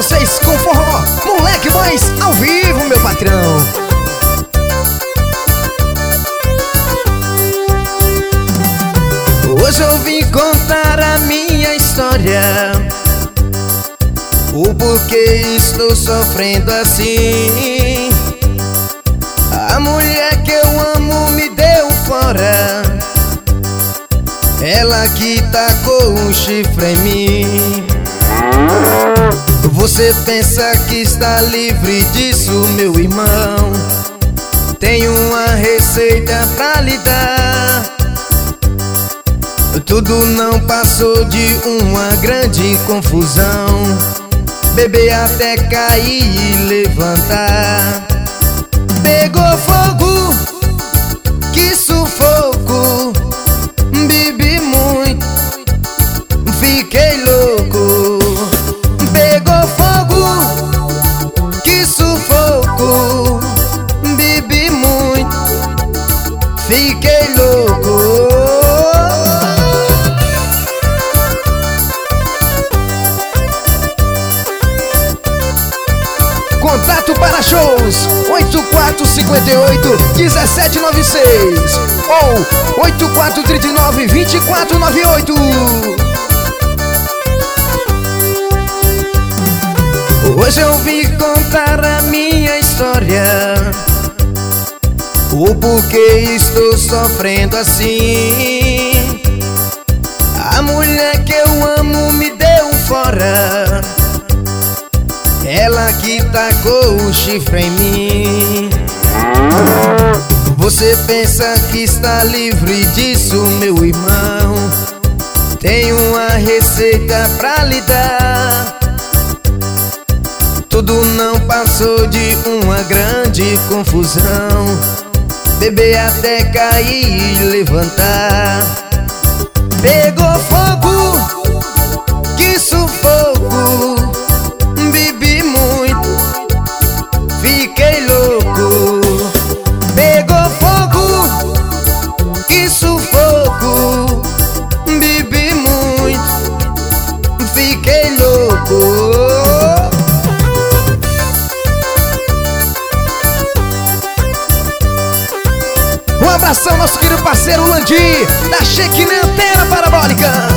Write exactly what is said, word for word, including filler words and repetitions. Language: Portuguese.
vocês com forró Moleque Boys ao vivo, meu patrão. Hoje eu vim contar a minha história, o porquê estou sofrendo assim. A mulher que eu amo me deu fora, ela que tacou o chifre em mim. Você pensa que está livre disso, meu irmão? Tenho uma receita pra lhe dar. Tudo não passou de uma grande confusão, beber até cair e levantar. Pegou fogo, que sufoco, bebi muito, fiquei louco. Pegou fogo, que sufoco, bebi muito, fiquei louco. Contato para shows oito quatro cinco oito, um sete nove seis ou oito quatro três nove, dois quatro nove oito. Hoje eu vim contar a minha história, o porquê estou sofrendo assim. A mulher que eu amo me deu fora, ela que tacou o chifre em mim. Você pensa que está livre disso, meu irmão? Tenho uma receita pra lhe dar. Tudo não passou de uma grande confusão, beber até cair e levantar. Pegou fogo, que sufoco, bebi muito, fiquei louco. Pegou fogo, que sufoco, bebi muito, fiquei louco. Um abração, nosso querido parceiro Landi, da Cheque na Antena Parabólica.